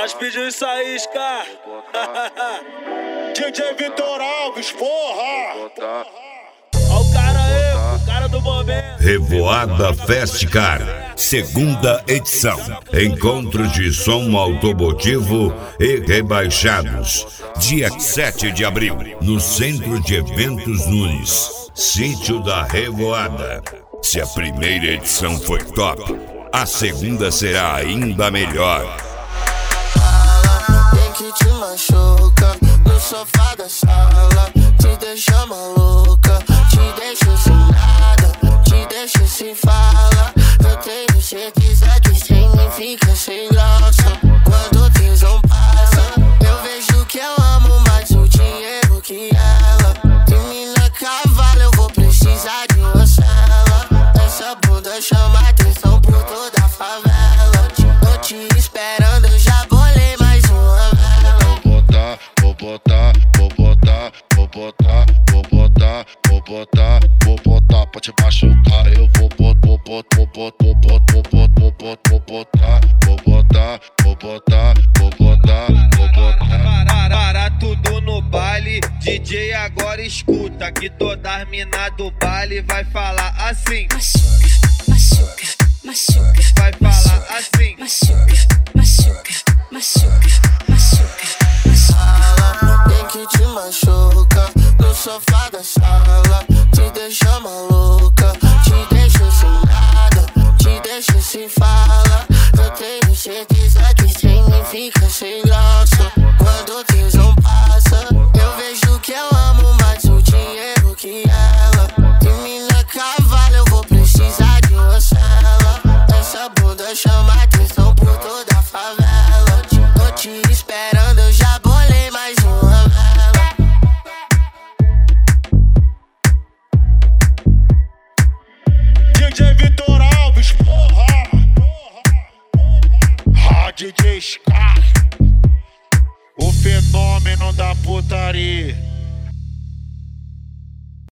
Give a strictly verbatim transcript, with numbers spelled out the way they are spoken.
Nós pedimos isso aí, Scar. D J Vitor Alves, porra! Ó o cara aí, o cara do momento. Revoada Festcar, segunda edição. Encontro de som automotivo e rebaixados. Dia sete de abril, no Centro de Eventos Nunes, sítio da Revoada. Se a primeira edição foi top, a segunda será ainda melhor. Tem que te machuca no sofá da sala, te deixa maluca, te deixa sem nada, te deixa sem fala. Eu tenho certeza que sem mim fica sem graça. Quando o tesão passa, eu vejo que eu amo mais o dinheiro que ela. Termina cavalo, eu vou precisar de uma cela. Essa bunda chama atenção por toda a favela. Tô te esperando, eu já bolei mais uma vela. Vou botar, vou botar, vou botar, vou botar, vou botar, vou botar, vou botar pra te machucar. Eu vou botar, vou botar, vou botar, vou botar, vou botar, vou botar, vou botar, vou botar, vou botar, vou botar. Para tudo no baile, D J agora escuta que toda as mina do baile vai falar assim. Machuca, machuca, Vai falar assim. machuca, machuca, machuca, machuca. Fala, tem que te machuca no sofá da sala, te deixa maluca, te deixa sem nada, te deixa sem fala. Eu tenho certeza que sem mim fica sem graça. Quando o tesão passa, eu vejo que eu amo mais o dinheiro que ela. Termina cavalo, eu vou precisar de uma cela. Essa bunda chama atenção por toda a favela. Tô te esperando, eu já bolei mais uma vela. D J Vitor Alves, porra! Ah, D J Scar, o fenômeno da putaria.